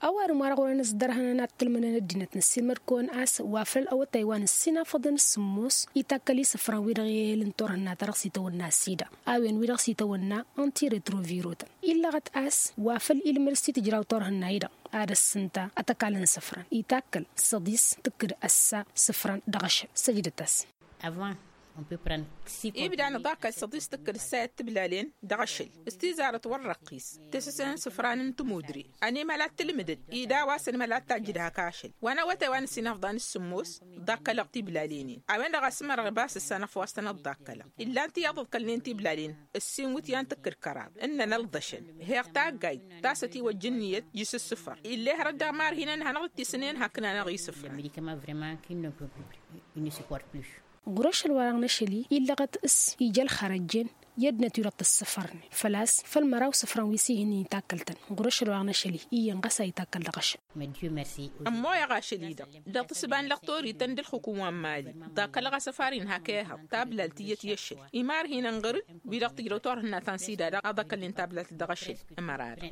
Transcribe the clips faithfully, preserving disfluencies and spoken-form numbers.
أوار مارغونا نصدرها نعطل من الدينة نسيمر كون أس وافل أو تايوان السينا فضن السموس يتاكلي سفران ويرغي لنطورنا ترغسي تونا سيدا أوين ويرغسي تونا أنتي ريتروفيروتا إلا غت أس وافل إلى مرسي تجراو طورهنا يدا هذا السنتا أتاكلن سفران يتاكل صديس تكر أسا سفران دغش سجدتس يبدأ نضاك الصديس تكر الساعة تبلالين دغشل استيزارة والرقيس تسسن سفران تمودري أني ملات تلمدد إيدا واسن ملات تاجدها كاشل وانا وتوان سينافضان السموس ضاك لقتي بلالينين أوين لغا سمر غباس السنة فواستنا الضاك لق إلا أنت يضل كلين تبلالين السين وتيان تكر كراب إننا نلضشل هيق تاقايد تاستي والجنية جس السفر إلا هرد مار هنا نغلطي سنين هكنا نغي سفر غرش الورق نشلي إلا قد إس يجل خرجين يدنا تيرت السفرني فلاس فالمراو سفران ويسيهني تاكلتن غرش الورق نشلي إيان قصا يتاكل دغش أما يا غاشلي دا دا تصبان لقطوري تند الحكومة مالي دا كلغا سفارين هكاها تابلة تيت يشل إمار هنا نغرد بيلغ تجروتور هنا تنسيدا دا أضا كلين تابلة دغشل أمرار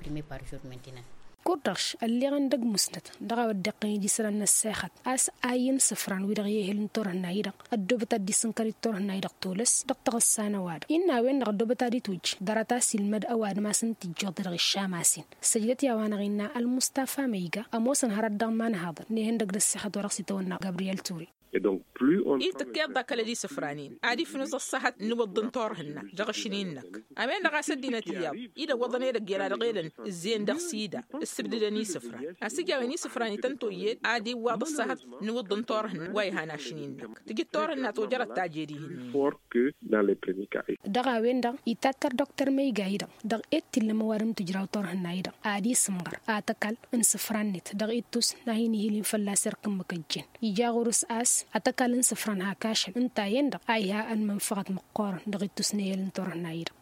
كودرش اللي عندك مسند دغا ودقين دي سرنا الساخت اس اين سفران ويدغيه لنطورنا يدا الدوبتا دي سنكري طورنا يدا طولس دقتغ السانواد إنا وين دغدوبتا دي توج درتا سلمد اواد ما سنتي جودر الشاماسين سجلت يا وانا غينا المصطفى ميغا اموسن هرد دمان هذا ني هندك دسخت ورقسي تونا غابرييل توري إيه تكيض ذاك الذي سفرانين عادي في نص الصحة نوضن طورهن جغشنينك أمين لغا سدينا تياب إذا وضني رجيلا رغيلا الزين دغ سيدا السبدلني سفران أسيجا وني سفراني تنتويد عادي واض الصحة نوضن طورهن ويهانا شنينك تجي طورهن توجرت تاجيريهن دغا وين دغ يتاكر دكتور ميغا يدا دغ إت اللي موارم تجراو طورهن يدا عادي سمغر آتكال ان سفران نت دغ إتوس ناهيني هيلين فلا سرقم مكجين يجاغورس آس أتكالن سفران هاكاشن انتا يندق أيها المنفقة مقارن دغي تسنية لنطورنا يدا